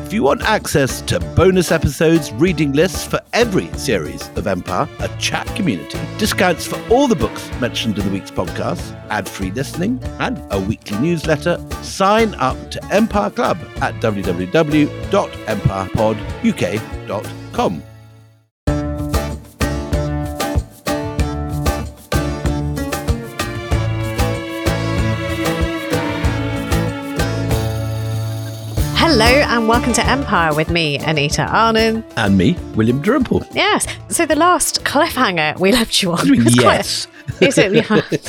If you want access to bonus episodes, reading lists for every series of Empire, a chat community, discounts for all the books mentioned in the week's podcast, ad-free listening, and a weekly newsletter, sign up to Empire Club at www.empirepoduk.com. Hello and welcome to Empire with me, Anita Arnon. And me, William Dalrymple. Yes. So the last cliffhanger we left you on. Yes. Is it?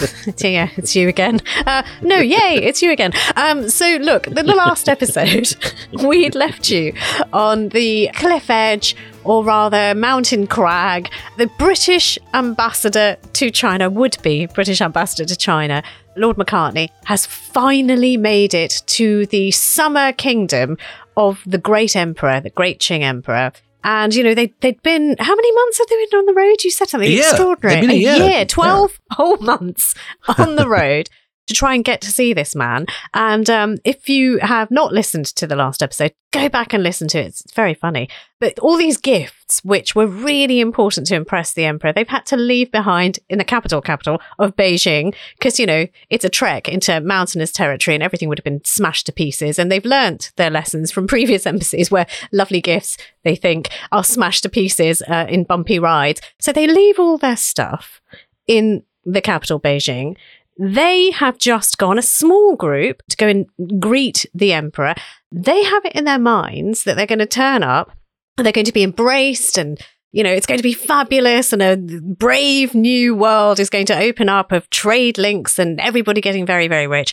Yeah, it's you again. No, yay, it's you again. So look, the last episode, we'd left you on the cliff edge, or rather mountain crag. The British ambassador to China, would-be British ambassador to China, Lord Macartney, has finally made it to the summer kingdom of the great emperor, the great Qing emperor. And, you know, they'd been, how many months have they been on the road? You said something extraordinary. A year. 12 whole months on the road to try and get to see this man. And if you have not listened to the last episode, go back and listen to it. It's very funny. But all these gifts, which were really important to impress the emperor, they've had to leave behind in the capital of Beijing, because, you know, it's a trek into mountainous territory and everything would have been smashed to pieces. And they've learnt their lessons from previous embassies where lovely gifts, they think, are smashed to pieces in bumpy rides. So they leave all their stuff in the capital, Beijing. They have just gone, a small group, to go and greet the emperor. They have it in their minds that they're going to turn up and they're going to be embraced and, you know, it's going to be fabulous and a brave new world is going to open up of trade links and everybody getting very, very rich.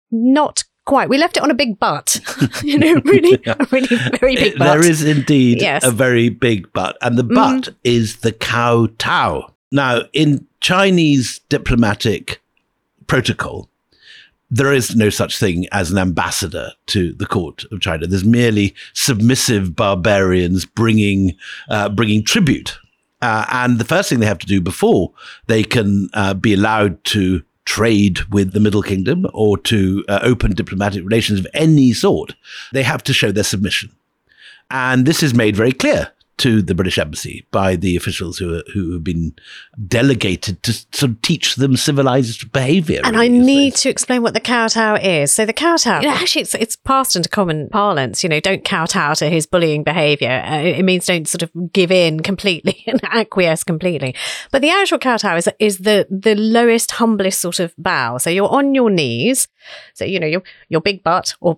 Not quite. We left it on a big but, you know, really, a really very big but. There is indeed a very big but. And the but is the kowtow. Now, in Chinese diplomatic protocol, there is no such thing as an ambassador to the court of China. There's merely submissive barbarians bringing tribute. And the first thing they have to do before they can be allowed to trade with the Middle Kingdom or to open diplomatic relations of any sort, they have to show their submission. And this is made very clear to the British Embassy by the officials who have been delegated to sort of teach them civilized behaviour. And really, I need to explain what the kowtow is. So the kowtow, you know, actually it's passed into common parlance, you know, don't kowtow to his bullying behaviour. It means don't sort of give in completely and acquiesce completely. But the actual kowtow is the lowest, humblest sort of bow. So you're on your knees. So, you know, your big butt or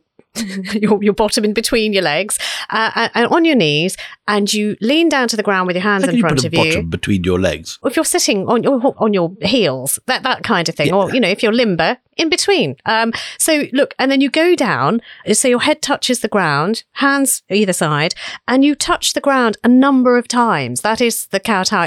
your bottom in between your legs, and on your knees, and you lean down to the ground with your hands in front of you. Bottom between your legs. Or if you're sitting on your heels, that kind of thing. Yeah. Or, you know, if you're limber, in between. So look, and then you go down, so your head touches the ground, hands either side, and you touch the ground a number of times. That is the kowtow.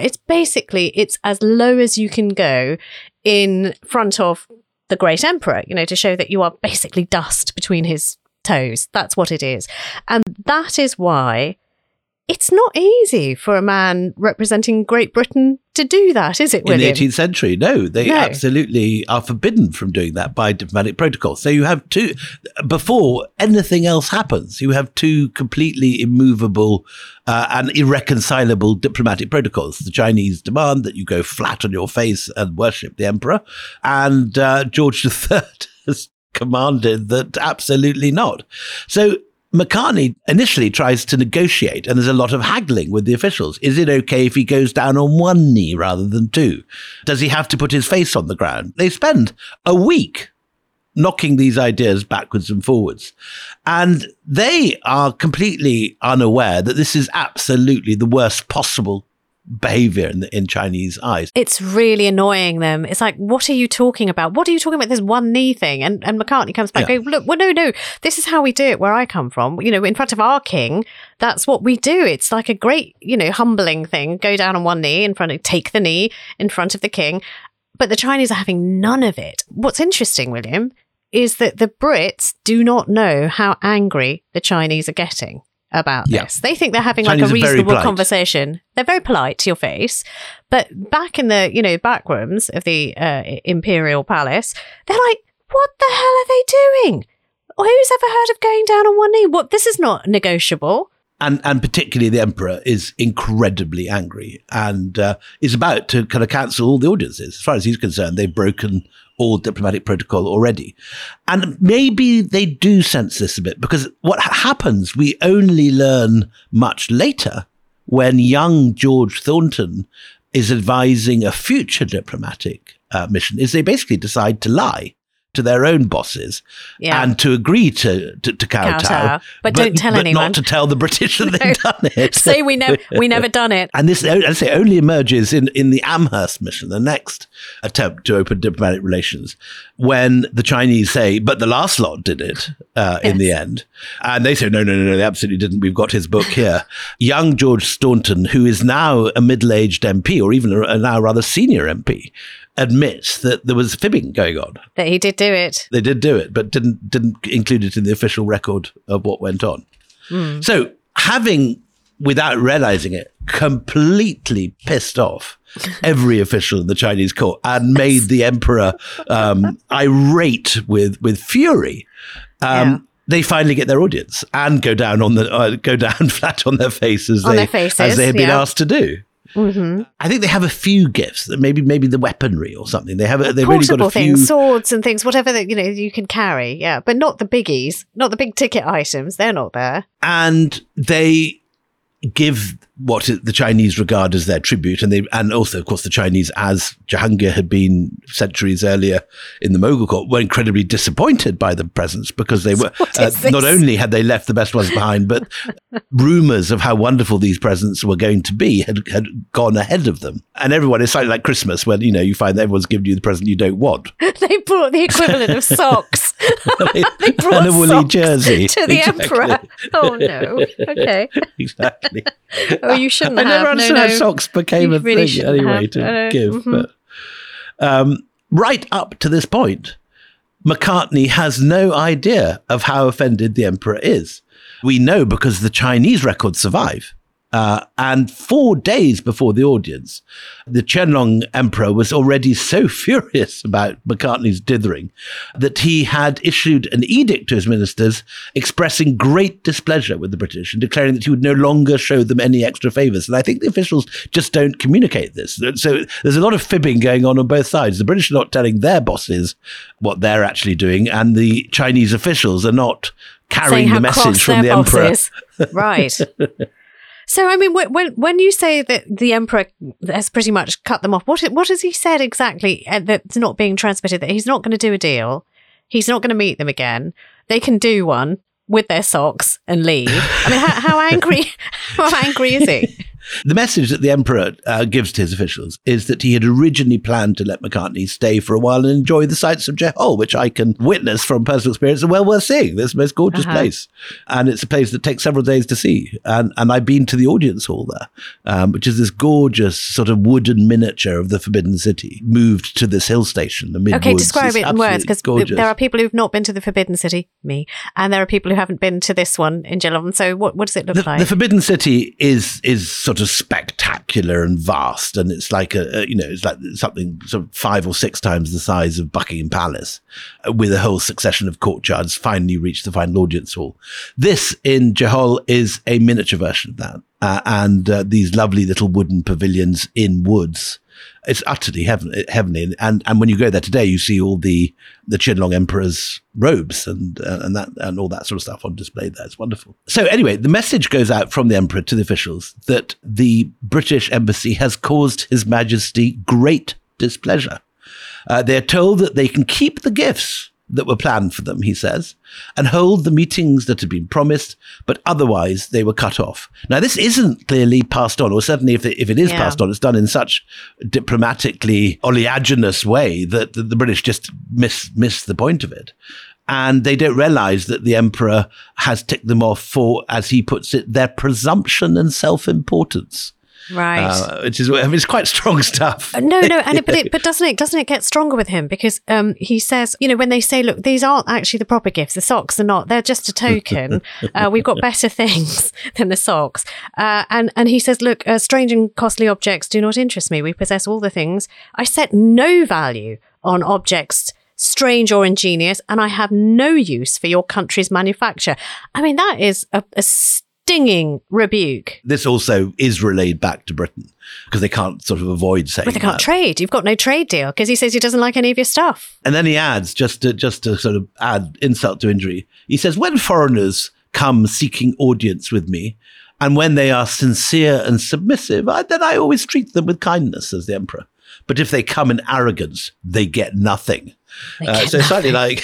It's as low as you can go in front of the great emperor, you know, to show that you are basically dust between his toes. That's what it is. And that is why it's not easy for a man representing Great Britain to do that, is it, William? In the 18th century, no. They absolutely are forbidden from doing that by diplomatic protocol. So you have two, before anything else happens, you have two completely immovable and irreconcilable diplomatic protocols. The Chinese demand that you go flat on your face and worship the emperor, and George III has commanded that absolutely not. So Macartney initially tries to negotiate, and there's a lot of haggling with the officials. Is it okay if he goes down on one knee rather than two? Does he have to put his face on the ground? They spend a week knocking these ideas backwards and forwards. And they are completely unaware that this is absolutely the worst possible behavior in Chinese eyes. It's really annoying them. It's like, what are you talking about? What are you talking about? This one knee thing. And Macartney comes back going, look, well, no, this is how we do it where I come from. You know, in front of our king, that's what we do. It's like a great, you know, humbling thing. Go down on one knee take the knee in front of the king. But the Chinese are having none of it. What's interesting, William, is that the Brits do not know how angry the Chinese are getting about this. They think they're having Chinese like a reasonable conversation. They're very polite to your face, but back in the, you know, back rooms of the imperial palace, they're like, what the hell are they doing? who's ever heard of going down on one knee? What? This is not negotiable. And particularly the emperor is incredibly angry and is about to kind of cancel all the audiences. As far as he's concerned, they've broken all diplomatic protocol already. And maybe they do sense this a bit, because what happens, we only learn much later when young George Thornton is advising a future diplomatic mission, is they basically decide to lie to their own bosses and to agree to kowtow, but don't tell anyone. Not to tell the British that they've done it. Say we never done it. And this, I say, only emerges in the Amherst mission, the next attempt to open diplomatic relations, when the Chinese say, but the last lot did it in the end. And they say, no, they absolutely didn't. We've got his book here. Young George Thornton, who is now a middle-aged MP, or even a now rather senior MP, admits that there was fibbing going on. That he did do it. They did do it, but didn't include it in the official record of what went on. So having, without realizing it, completely pissed off every official in the Chinese court and made the emperor irate with fury, they finally get their audience and go down flat on their faces as they had been asked to do. Mm-hmm. I think they have a few gifts, maybe the weaponry or something. They've really got a few things, swords and things, whatever that you can carry. Yeah, but not the biggies, not the big ticket items. They're not there. And they give what the Chinese regard as their tribute, and also, of course, the Chinese, as Jahangir had been centuries earlier in the Mughal court, were incredibly disappointed by the presents, because they were not only had they left the best ones behind, but rumours of how wonderful these presents were going to be had gone ahead of them. And everyone, it's slightly like Christmas, when you find that everyone's giving you the present you don't want. They brought the equivalent of socks. They brought a woolly jersey to the emperor. Oh no! Okay. Exactly. Oh, you shouldn't have. I never understood how socks became a really thing anyway to give. Mm-hmm. But right up to this point, McCartney has no idea of how offended the emperor is. We know because the Chinese records survive. And 4 days before the audience, the Qianlong emperor was already so furious about McCartney's dithering that he had issued an edict to his ministers expressing great displeasure with the British and declaring that he would no longer show them any extra favours. And I think the officials just don't communicate this. So there's a lot of fibbing going on both sides. The British are not telling their bosses what they're actually doing, and the Chinese officials are not carrying the message from the emperor. Right. So, I mean, when you say that the emperor has pretty much cut them off, what has he said exactly that's not being transmitted? That he's not going to do a deal, he's not going to meet them again. They can do one with their socks and leave. I mean, how angry? How angry is he? The message that the emperor gives to his officials is that he had originally planned to let McCartney stay for a while and enjoy the sights of Jehol, which I can witness from personal experience and well worth seeing. This most gorgeous place. And it's a place that takes several days to see. And I've been to the audience hall there, which is this gorgeous sort of wooden miniature of the Forbidden City, moved to this hill station. Okay, describe it in words, because there are people who've not been to the Forbidden City, me, and there are people who haven't been to this one in Geelong. So what does it look like? The Forbidden City is sort of spectacular and vast, and it's like it's like something sort of 5 or 6 times the size of Buckingham Palace, with a whole succession of courtyards. Finally reached the final audience hall. This in Jehol is a miniature version of that, and these lovely little wooden pavilions in woods. It's utterly heavenly, and when you go there today, you see all the Qianlong Emperor's robes and all that sort of stuff on display there. It's wonderful. So anyway, the message goes out from the emperor to the officials that the British embassy has caused His Majesty great displeasure. They're told that they can keep the gifts that were planned for them, he says, and hold the meetings that had been promised, but otherwise they were cut off. Now, this isn't clearly passed on, or certainly if it is passed on, it's done in such diplomatically oleaginous way that the British just miss the point of it. And they don't realize that the emperor has ticked them off for, as he puts it, their presumption and self-importance. Right, which is, it's quite strong stuff. No, but doesn't it get stronger with him? Because he says, when they say, look, these aren't actually the proper gifts. The socks are not. They're just a token. We've got better things than the socks. And he says, look, strange and costly objects do not interest me. We possess all the things. I set no value on objects strange or ingenious, and I have no use for your country's manufacture. I mean, that is a stinging rebuke. This also is relayed back to Britain because they can't sort of avoid saying But they can't trade. You've got no trade deal because he says he doesn't like any of your stuff. And then he adds, just to sort of add insult to injury, he says, when foreigners come seeking audience with me, and when they are sincere and submissive, then I always treat them with kindness, says the emperor. But if they come in arrogance, they get nothing. So slightly like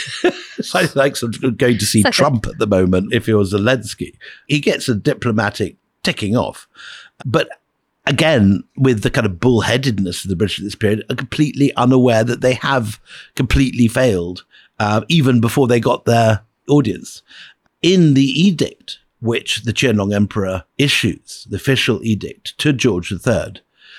sort of going to see Trump at the moment if he was Zelensky. He gets a diplomatic ticking off. But again, with the kind of bullheadedness of the British at this period, are completely unaware that they have completely failed, even before they got their audience. In the edict which the Qianlong Emperor issues, the official edict to George III,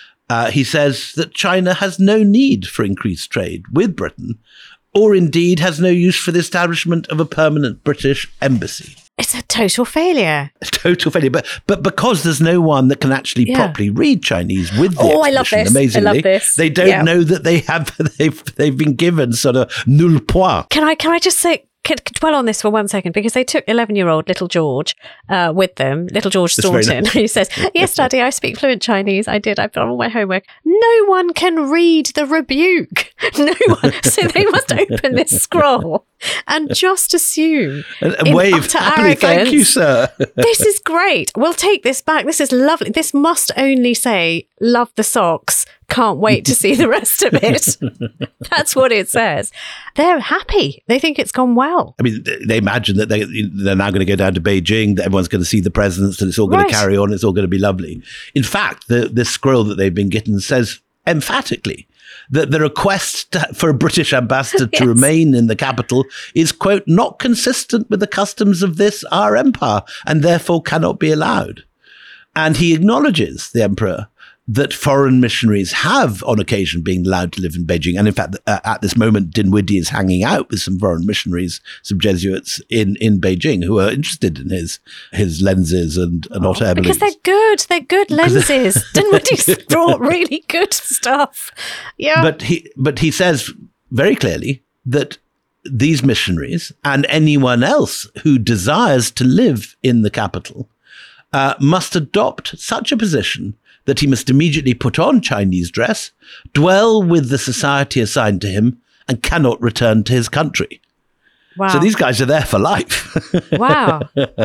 he says that China has no need for increased trade with Britain, or indeed has no use for the establishment of a permanent British embassy. It's a total failure. A total failure. But because there's no one that can actually properly read Chinese with the I love this. Amazingly, I love this. They don't know that they've been given sort of null point. Can I just say, dwell on this for 1 second, because they took 11-year-old little George with them, little George Staunton, who says, yes, Daddy, I speak fluent Chinese. I did. I've done all my homework. No one can read the rebuke. No one. So they must open this scroll and just assume and wave happily, thank you, sir. This is great. We'll take this back. This is lovely. This must only say, love the socks. Can't wait to see the rest of it. That's what it says. They're happy. They think it's gone well. I mean, they imagine that they're now going to go down to Beijing, that everyone's going to see the presidents, and it's all going to carry on. It's all going to be lovely. In fact, the scroll that they've been getting says emphatically that the request for a British ambassador to remain in the capital is, quote, not consistent with the customs of this our empire, and therefore cannot be allowed. And he acknowledges, the emperor, that foreign missionaries have on occasion been allowed to live in Beijing. And in fact, at this moment, Dinwiddie is hanging out with some foreign missionaries, some Jesuits in Beijing who are interested in his lenses and hot air balloons. Because they're good lenses. Dinwiddie's brought really good stuff. Yeah. But he says very clearly that these missionaries and anyone else who desires to live in the capital must adopt such a position that he must immediately put on Chinese dress, dwell with the society assigned to him, and cannot return to his country. Wow. So these guys are there for life. Wow.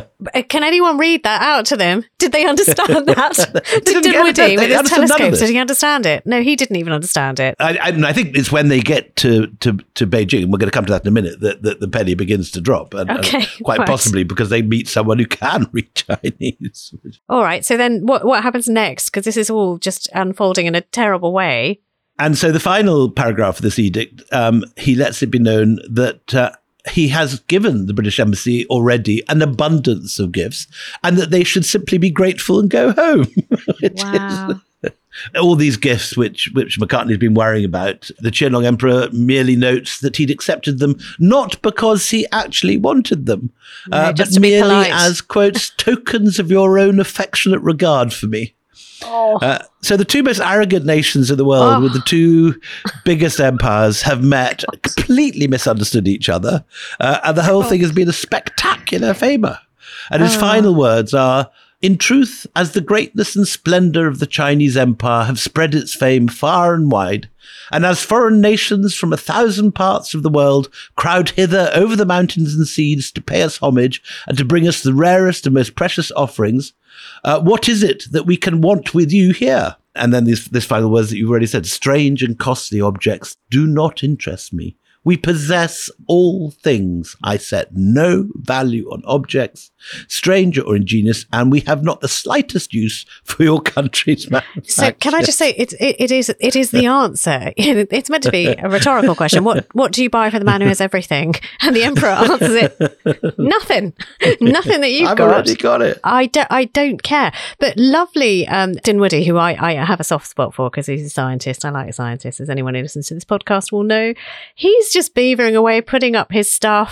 Can anyone read that out to them? Did they understand that? Did Dinwiddie with his telescopes, did he understand it? No, he didn't even understand it. I think it's when they get to Beijing, and we're going to come to that in a minute, that the penny begins to drop. And quite possibly because they meet someone who can read Chinese. All right. So then what happens next? Because this is all just unfolding in a terrible way. And so the final paragraph of this edict, he lets it be known that he has given the British Embassy already an abundance of gifts, and that they should simply be grateful and go home. Wow. All these gifts which Macartney's been worrying about, the Qianlong Emperor merely notes that he'd accepted them not because he actually wanted them, but merely as, quote, tokens of your own affectionate regard for me. So the two most arrogant nations in the world, with the two biggest empires, have met, completely misunderstood each other, and the whole thing has been a spectacular failure. And his final words are, in truth, as the greatness and splendor of the Chinese empire have spread its fame far and wide, and as foreign nations from 1,000 parts of the world crowd hither over the mountains and seas to pay us homage and to bring us the rarest and most precious offerings, what is it that we can want with you here? And then this final words that you've already said, strange and costly objects do not interest me. We possess all things. I set no value on objects, strange or ingenious, and we have not the slightest use for your country's manufacture. So can I just say, it is the answer. It's meant to be a rhetorical question. What do you buy for the man who has everything? And the emperor answers it, nothing that you've got. I've already got it. I don't care. But lovely Dinwiddie, who I have a soft spot for because he's a scientist. I like scientists, as anyone who listens to this podcast will know. He's just beavering away, putting up his stuff,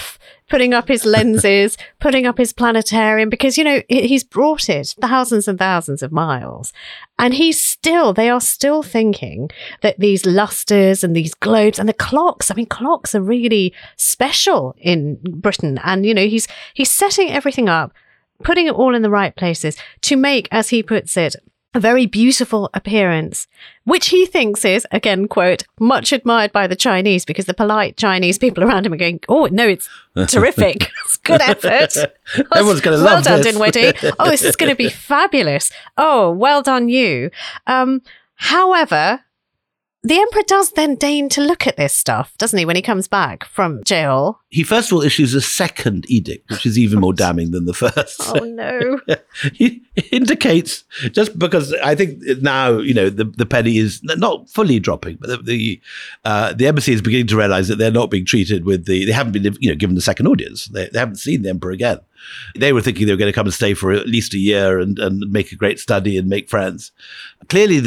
putting up his lenses, putting up his planetarium, because, he's brought it thousands and thousands of miles. And they are still thinking that these lustres and these globes and the clocks, clocks are really special in Britain. And, he's setting everything up, putting it all in the right places to make, as he puts it, a very beautiful appearance, which he thinks is, again, quote, much admired by the Chinese, because the polite Chinese people around him are going, oh, no, it's terrific. It's good effort. Everyone's going to love this. Well done, Dinwiddie. Oh, this is going to be fabulous. Oh, well done you. However, the Emperor does then deign to look at this stuff, doesn't he, when he comes back from jail? He first of all issues a second edict, which is even more damning than the first. Oh, no. He indicates, just because I think now, the penny is not fully dropping, but the embassy is beginning to realize that they're not being treated they haven't been, given the second audience. They haven't seen the Emperor again. They were thinking they were going to come and stay for at least a year and make a great study and make friends. Clearly,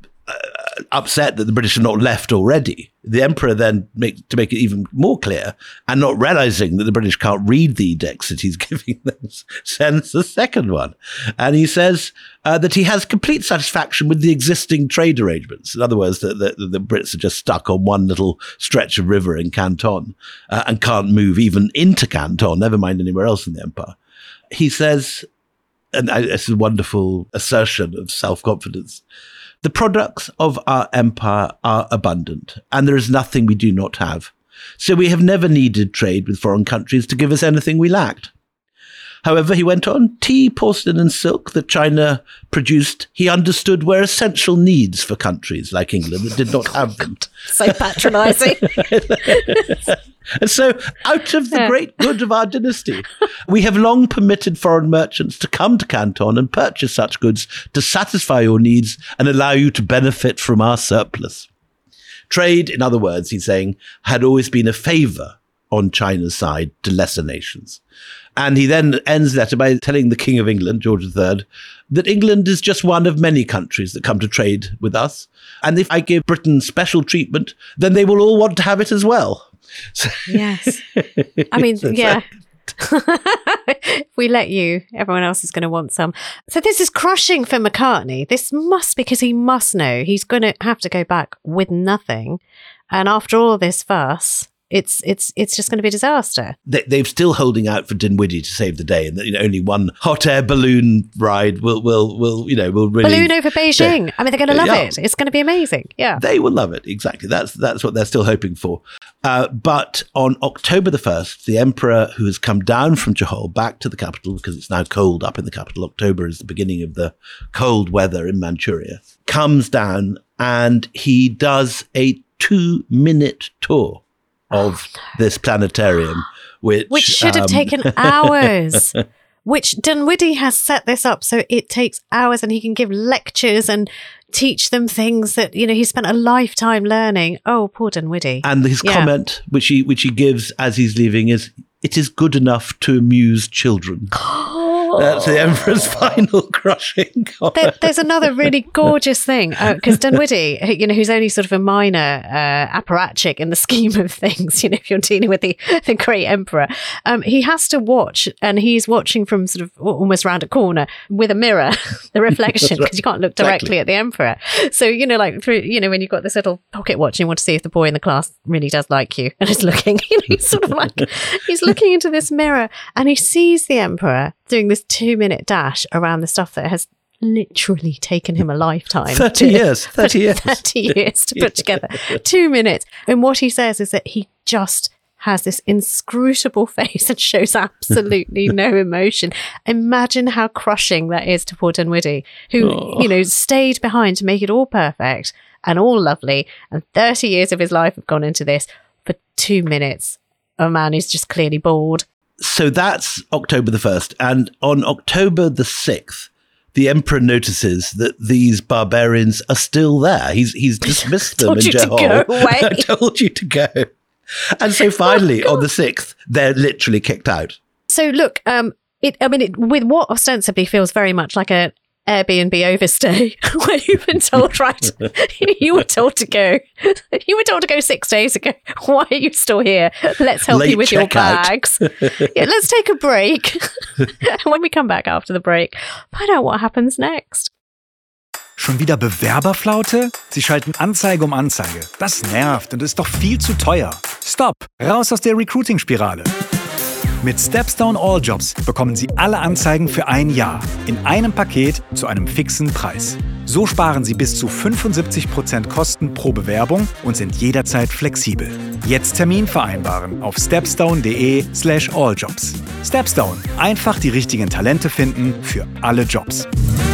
upset that the British are not left already. The Emperor then, to make it even more clear, and not realizing that the British can't read the edicts that he's giving them, sends the second one. And he says that he has complete satisfaction with the existing trade arrangements. In other words, that the Brits are just stuck on one little stretch of river in Canton and can't move even into Canton, never mind anywhere else in the Empire. He says, and it's a wonderful assertion of self-confidence, the products of our empire are abundant, and there is nothing we do not have. So we have never needed trade with foreign countries to give us anything we lacked. However, he went on, tea, porcelain, and silk that China produced, he understood were essential needs for countries like England that did not have them. So patronising. And so, out of the great good of our dynasty, we have long permitted foreign merchants to come to Canton and purchase such goods to satisfy your needs and allow you to benefit from our surplus. Trade, in other words, he's saying, had always been a favour on China's side to lesser nations. And he then ends that by telling the King of England, George III, that England is just one of many countries that come to trade with us. And if I give Britain special treatment, then they will all want to have it as well. Yes. Yeah. If we let you, everyone else is going to want some. So this is crushing for Macartney. This must, because he must know he's going to have to go back with nothing. And after all this fuss, it's just going to be a disaster. They're still holding out for Dinwiddie to save the day, and that only one hot air balloon ride will really balloon over Beijing. They're going to love it. It's going to be amazing. Yeah, they will love it. Exactly. That's what they're still hoping for. But on October the 1st, the Emperor, who has come down from Johor back to the capital because it's now cold up in the capital. October is the beginning of the cold weather in Manchuria. Comes down and he does a 2-minute tour of this planetarium, which should have taken hours. Which Dinwiddie has set this up so it takes hours, and he can give lectures and teach them things that he spent a lifetime learning. Oh, poor Dinwiddie! And his comment, which he gives as he's leaving, is, "It is good enough to amuse children." That's the Emperor's final crushing comment. There's another really gorgeous thing, because Dinwiddie, who's only sort of a minor apparatchik in the scheme of things, if you're dealing with the great Emperor, he has to watch, and he's watching from sort of almost round a corner with a mirror, the reflection, because you can't look directly at the Emperor. So, like through, when you've got this little pocket watch and you want to see if the boy in the class really does like you and is looking, he's sort of like, he's looking into this mirror and he sees the Emperor doing this 2-minute dash around the stuff that has literally taken him a lifetime. 30 years to put together. 2 minutes. And what he says is that he just has this inscrutable face and shows absolutely no emotion. Imagine how crushing that is to poor Dinwiddie, who, stayed behind to make it all perfect and all lovely. And 30 years of his life have gone into this for 2 minutes. A man who's just clearly bored. So that's October the 1st. And on October the 6th, the Emperor notices that these barbarians are still there. He's dismissed them in Johor. I told you to go. And so finally, on the 6th, they're literally kicked out. So look, with what ostensibly feels very much like a Airbnb overstay where you've been told, right, you were told to go 6 days ago. Why are you still here? Let's help you with your bags. Yeah, let's take a break. When we come back after the break, find out what happens next. Schon wieder Bewerberflaute? Sie schalten Anzeige um Anzeige. Das nervt und ist doch viel zu teuer. Stopp! Raus aus der Recruiting-Spirale. Mit Stepstone All-Jobs bekommen Sie alle Anzeigen für ein Jahr in einem Paket zu einem fixen Preis. So sparen Sie bis zu 75% Kosten pro Bewerbung und sind jederzeit flexibel. Jetzt Termin vereinbaren auf stepstone.de/alljobs. Stepstone. Einfach die richtigen Talente finden für alle Jobs.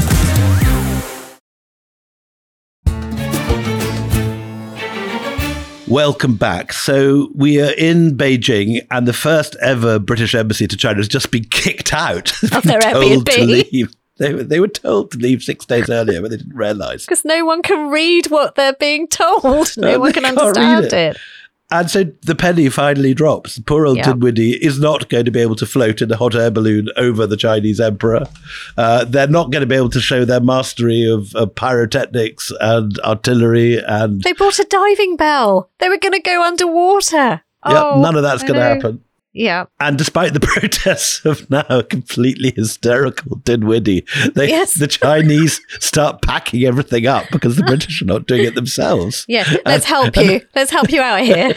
Welcome back. So we are in Beijing, and the first ever British embassy to China has just been kicked out. Of their Airbnb. They were told to leave 6 days earlier, but they didn't realise. Because no one can read what they're being told. No one can understand it. And so the penny finally drops. Poor old Dinwiddie is not going to be able to float in a hot air balloon over the Chinese emperor. They're not going to be able to show their mastery of pyrotechnics and artillery. And they brought a diving bell. They were going to go underwater. None of that's going to happen. Yeah. And despite the protests of now a completely hysterical Dinwiddie, the Chinese start packing everything up because the British are not doing it themselves. Yeah, let's help you. Let's help you out here.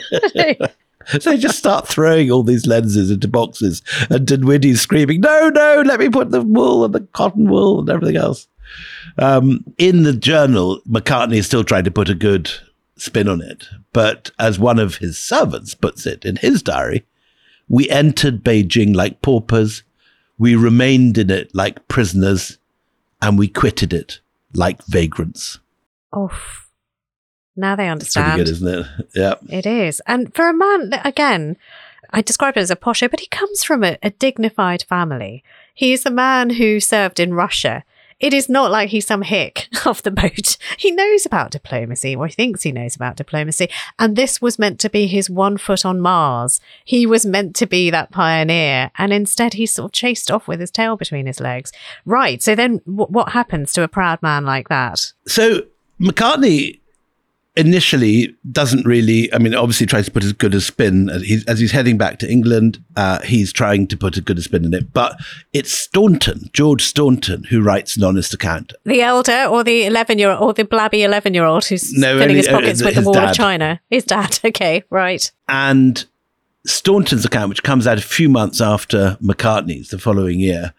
So they just start throwing all these lenses into boxes, and Dinwiddie's screaming, no, let me put the wool and the cotton wool and everything else. In the journal, McCartney is still trying to put a good spin on it. But as one of his servants puts it in his diary, we entered Beijing like paupers, we remained in it like prisoners, and we quitted it like vagrants. Oh, now they understand. It's pretty good, isn't it? Yeah. It is. And for a man, again, I describe it as a posho, but he comes from a dignified family. He is a man who served in Russia. It is not like he's some hick off the boat. He knows about diplomacy, or he thinks he knows about diplomacy. And this was meant to be his 1 foot on Mars. He was meant to be that pioneer. And instead, he's sort of chased off with his tail between his legs. Right. So then what happens to a proud man like that? So McCartney initially doesn't really, obviously tries to put as good a spin as he's heading back to England. He's trying to put as good a spin in it, but it's Staunton, George Staunton, who writes an honest account. The elder, or the 11-year-old, or the blabby 11-year-old who's filling his pockets with the wall of China? His dad. Okay, right. And Staunton's account, which comes out a few months after McCartney's the following year,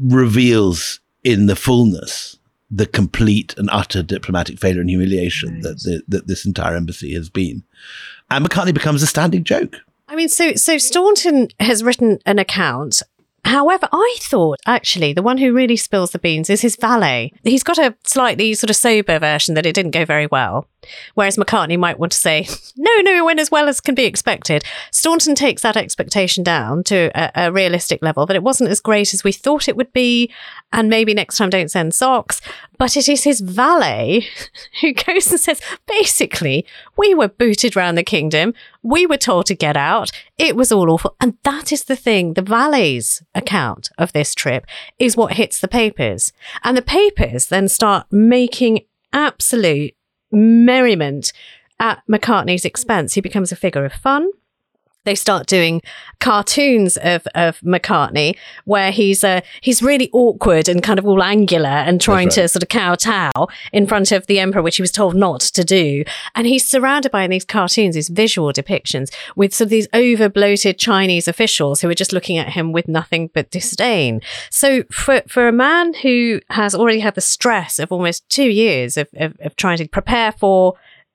reveals in the fullness the complete and utter diplomatic failure and humiliation that this entire embassy has been. And McCartney becomes a standing joke. So Staunton has written an account. However, I thought, actually, the one who really spills the beans is his valet. He's got a slightly sort of sober version that it didn't go very well. Whereas McCartney might want to say, no, it went as well as can be expected. Staunton takes that expectation down to a realistic level, that it wasn't as great as we thought it would be, and maybe next time don't send socks. But it is his valet who goes and says, basically, we were booted round the kingdom. We were told to get out. It was all awful. And that is the thing. The valet's account of this trip is what hits the papers. And the papers then start making absolute merriment at McCartney's expense. He becomes a figure of fun. They start doing cartoons of McCartney where he's really awkward and kind of all angular and trying to sort of kowtow in front of the emperor, which he was told not to do. And he's surrounded by, in these cartoons, these visual depictions with sort of these over-bloated Chinese officials who are just looking at him with nothing but disdain. So for a man who has already had the stress of almost 2 years of trying to prepare for,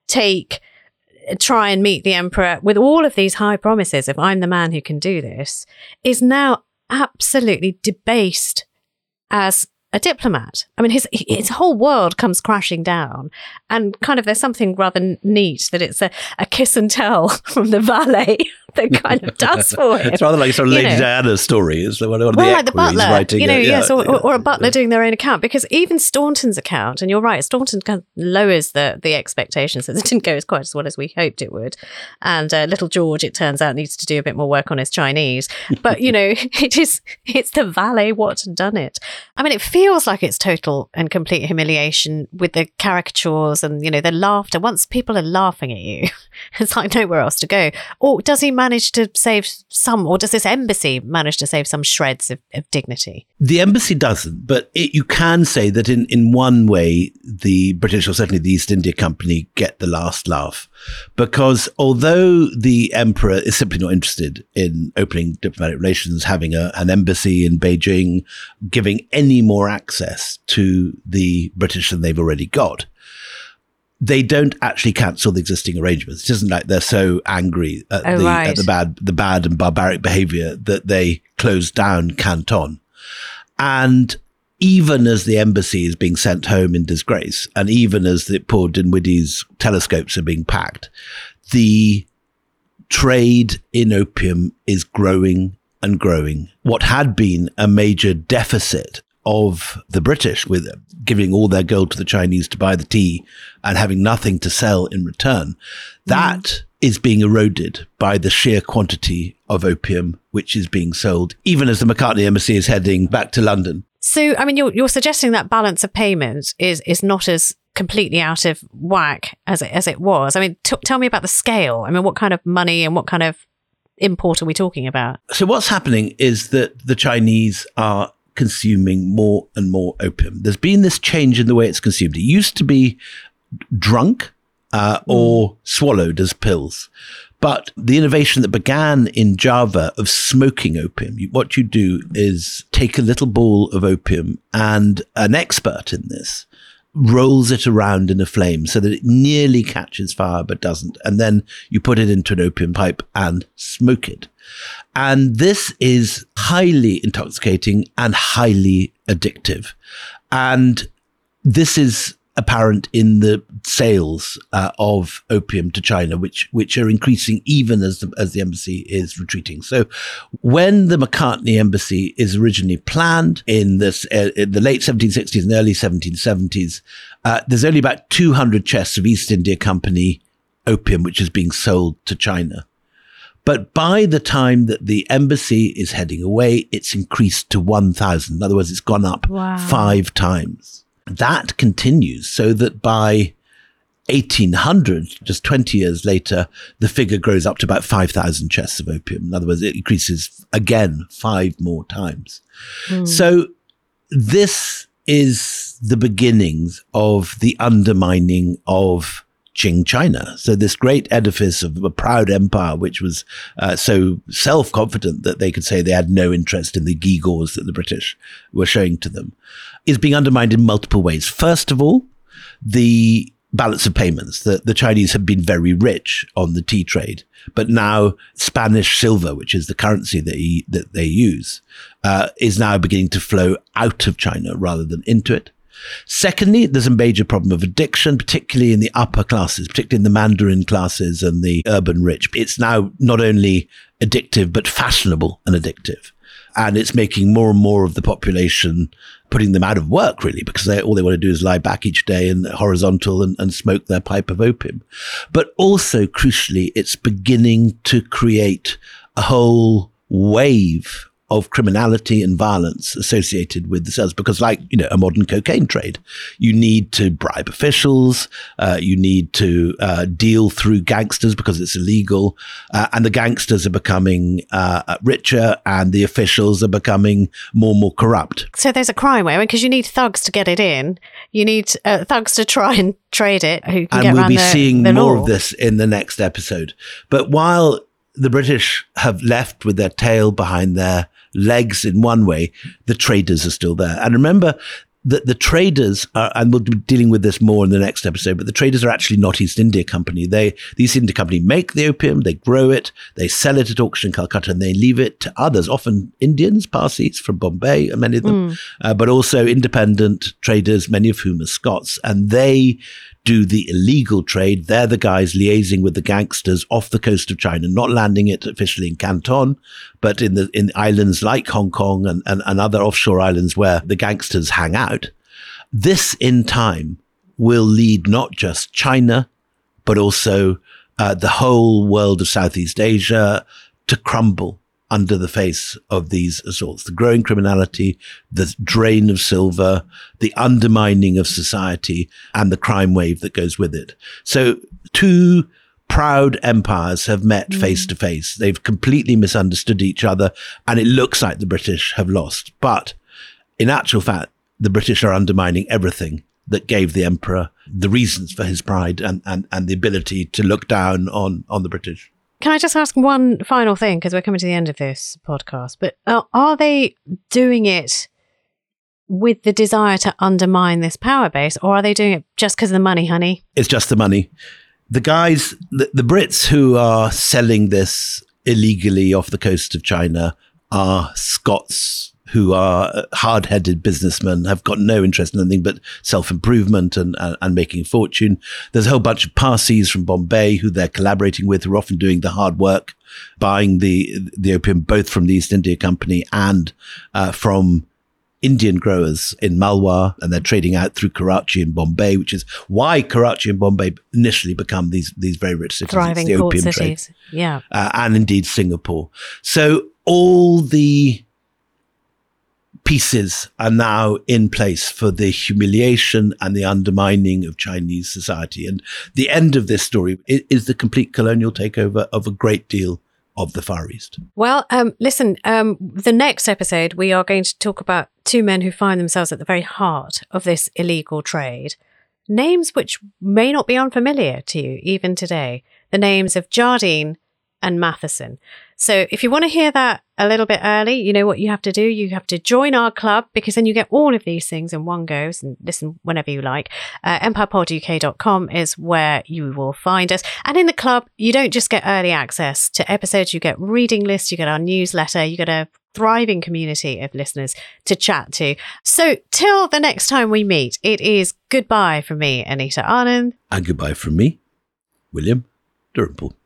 try and meet the emperor with all of these high promises of I'm the man who can do this, is now absolutely debased as a diplomat. His whole world comes crashing down, and kind of there's something rather neat that it's a kiss and tell from the valet that kind of does for him. It's rather like sort of Lady Diana's story. It's one of the like the butler, writing or a butler doing their own account. Because even Staunton's account, and you're right, Staunton kind of lowers the expectations, so it didn't go quite as well as we hoped it would. And little George, it turns out, needs to do a bit more work on his Chinese. But it's the valet what done it. I mean, it feels like it's total and complete humiliation with the caricatures and the laughter. Once people are laughing at you, it's like nowhere else to go. Or does he manage to save some, or does this embassy manage to save some shreds of dignity? The embassy doesn't, but you can say that in one way, the British, or certainly the East India Company, get the last laugh. Because although the emperor is simply not interested in opening diplomatic relations, having an embassy in Beijing, giving any more access to the British than they've already got, they don't actually cancel the existing arrangements. It isn't like they're so angry at the bad and barbaric behavior that they close down Canton. And even as the embassy is being sent home in disgrace, and even as the poor Dinwiddie's telescopes are being packed, the trade in opium is growing and growing. What had been a major deficit of the British, with giving all their gold to the Chinese to buy the tea and having nothing to sell in return, that is being eroded by the sheer quantity of opium which is being sold, even as the Macartney embassy is heading back to London. So, I mean, you're suggesting that balance of payment is not as completely out of whack as it was. I mean, tell me about the scale. I mean, what kind of money and what kind of import are we talking about? So what's happening is that the Chinese are consuming more and more opium. There's been this change in the way it's consumed. It used to be drunk or swallowed as pills. But the innovation that began in Java of smoking opium, what you do is take a little ball of opium, and an expert in this rolls it around in a flame so that it nearly catches fire but doesn't. And then you put it into an opium pipe and smoke it. And this is highly intoxicating and highly addictive. And this is apparent in the sales of opium to China, which are increasing even as the embassy is retreating. So when the Macartney embassy is originally planned in the late 1760s and early 1770s, there's only about 200 chests of East India Company opium which is being sold to China. But by the time that the embassy is heading away, it's increased to 1,000. In other words, it's gone up 5 times. That continues, so that by 1800, just 20 years later, the figure grows up to about 5,000 chests of opium. In other words, it increases again 5 more times. So this is the beginnings of the undermining of Qing China. So this great edifice of a proud empire, which was so self-confident that they could say they had no interest in the gewgaws that the British were showing to them, is being undermined in multiple ways. First of all, the balance of payments. The Chinese have been very rich on the tea trade, but now Spanish silver, which is the currency that they use, is now beginning to flow out of China rather than into it. Secondly, there's a major problem of addiction, particularly in the upper classes, particularly in the Mandarin classes and the urban rich. It's now not only addictive, but fashionable and addictive. And it's making more and more of the population, putting them out of work, really, because all they want to do is lie back each day and horizontal and smoke their pipe of opium. But also, crucially, it's beginning to create a whole wave of criminality and violence associated with the sales, because like, a modern cocaine trade, you need to bribe officials, you need to deal through gangsters because it's illegal, and the gangsters are becoming richer and the officials are becoming more and more corrupt. So there's a crime wave, because you need thugs to get it in, you need thugs to try and trade it, who can and we'll be seeing more of this in the next episode. But while the British have left with their tail behind their legs in one way, the traders are still there. And remember that the traders are, and we'll be dealing with this more in the next episode, but the traders are actually not East India Company. The East India Company make the opium, they grow it, they sell it at auction in Calcutta, and they leave it to others, often Indians, Parsis from Bombay, many of them, but also independent traders, many of whom are Scots, and they do the illegal trade. They're the guys liaising with the gangsters off the coast of China, not landing it officially in Canton, but in islands like Hong Kong and other offshore islands where the gangsters hang out. This in time will lead not just China, but also the whole world of Southeast Asia to crumble under the face of these assaults. The growing criminality, the drain of silver, the undermining of society, and the crime wave that goes with it. So two proud empires have met face to face. They've completely misunderstood each other, and it looks like the British have lost. But in actual fact, the British are undermining everything that gave the emperor the reasons for his pride and the ability to look down on the British. Can I just ask one final thing, because we're coming to the end of this podcast, but are they doing it with the desire to undermine this power base, or are they doing it just because of the money, honey? It's just the money. The guys, the Brits who are selling this illegally off the coast of China are Scots who are hard-headed businessmen, have got no interest in anything but self-improvement and making a fortune. There's a whole bunch of Parsis from Bombay who they're collaborating with, who are often doing the hard work, buying the opium both from the East India Company and from Indian growers in Malwa, and they're trading out through Karachi and Bombay, which is why Karachi and Bombay initially become these very rich cities. Thriving the port opium cities. trade. Yeah. And indeed Singapore. So all the pieces are now in place for the humiliation and the undermining of Chinese society. And the end of this story is the complete colonial takeover of a great deal of the Far East. Well, listen, the next episode, we are going to talk about two men who find themselves at the very heart of this illegal trade. Names which may not be unfamiliar to you even today. The names of Jardine and Matheson. So if you want to hear that a little bit early, you know what you have to do. You have to join our club, because then you get all of these things in one go and listen whenever you like. EmpirePodUK.com is where you will find us. And in the club, you don't just get early access to episodes. You get reading lists, you get our newsletter, you get a thriving community of listeners to chat to. So till the next time we meet, it is goodbye from me, Anita Anand. And goodbye from me, William Dalrymple.